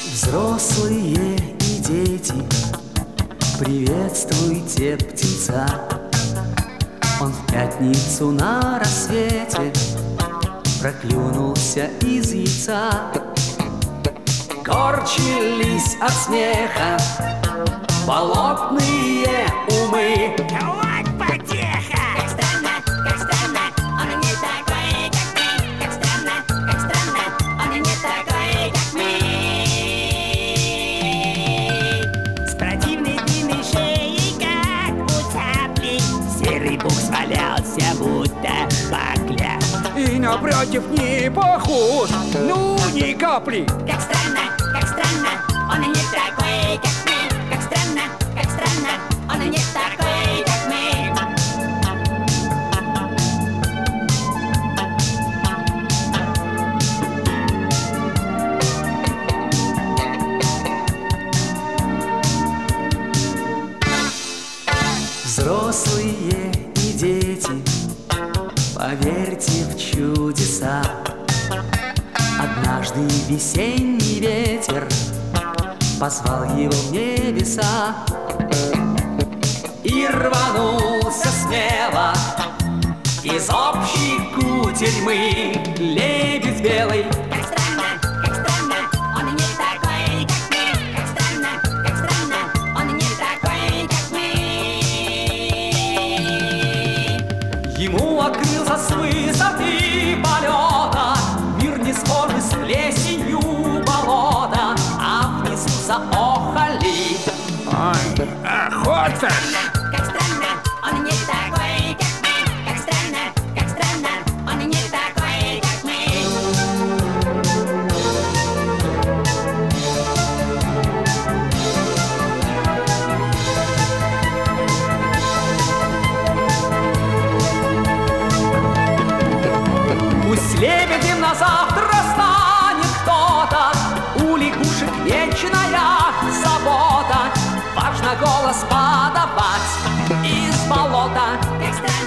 Взрослые и дети, приветствуйте птенца. Он в пятницу на рассвете проклюнулся из яйца. Корчились от смеха болотные умы. Вот потеха! Как странно, он не такой, как мы. Как странно, он не такой, как мы. С противной длинной шеей, как у цапли, серый букс валялся, будто бакля. И напротив не похож, ну ни капли. Как странно, он не такой, как мы. Как странно, он не такой, как мы. Взрослые и дети, поверьте в чудеса. Однажды весенний ветер позвал его в небеса и рванулся смело из общей кутерьмы лебедь белый. Как странно, он не такой, как мы. Как странно, он не такой, как мы. Ему открылся с высоты полета мир, не схожий с плесенью болота, а внизу заохали. Ой, охота! Как странно, он не такой, как мы. Как странно, он не такой, как мы. Пусть лебедем на завтра станет кто-то, у лягушек вечная забота. Важно голос подавать из болота. Как странно.